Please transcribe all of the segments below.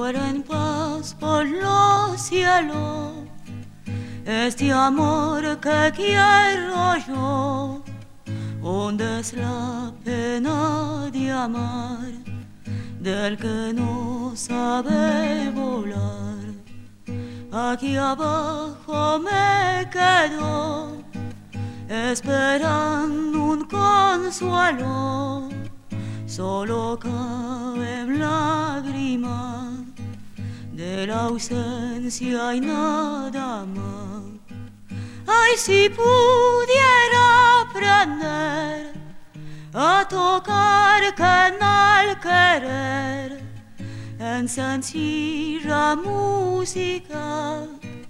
fuera en paz por los cielos este amor que quiero yo. ¿Dónde es la pena de amar del que no sabe volar? Aquí abajo me quedo esperando un consuelo. Solo caben lágrimas de la ausencia y nada más. Ay, si pudiera aprender a tocar canal querer en sencilla música,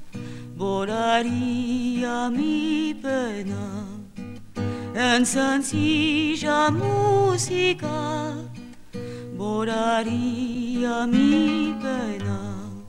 borraría mi pena. En sencilla música, borraría mi pena.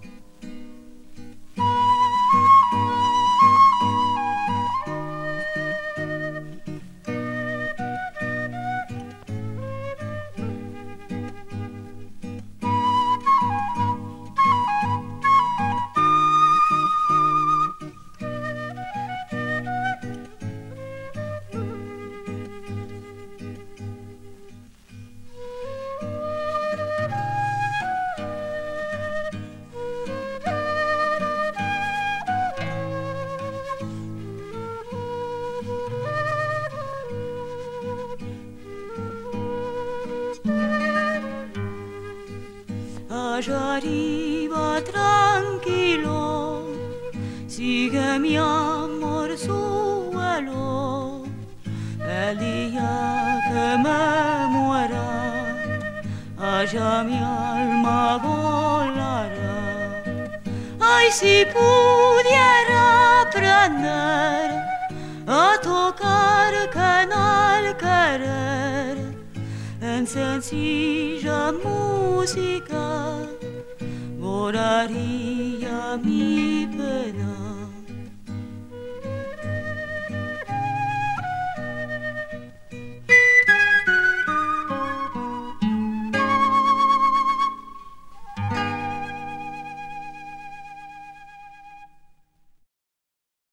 Allá arriba tranquilo sigue mi amor su vuelo. El día que me muera, allá mi alma volará. Ay, si pudiera aprender a tocar canal querer en sencilla música, borraría mi pena.